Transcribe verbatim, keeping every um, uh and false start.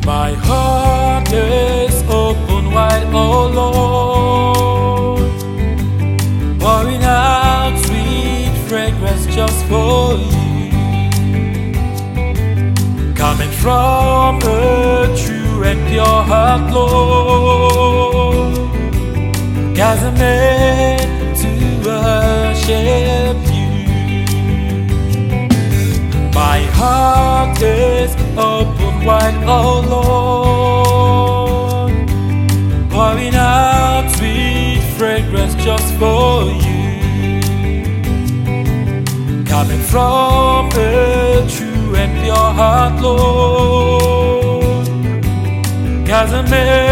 My heart is open wide, oh Lord, pouring out sweet fragrance just for you, coming from a true and pure heart, Lord, 'cause I'm made to worship you. My heart is open wide, oh Lord, pouring out sweet fragrance just for you, coming from a true and pure heart, Lord, 'cause I'm made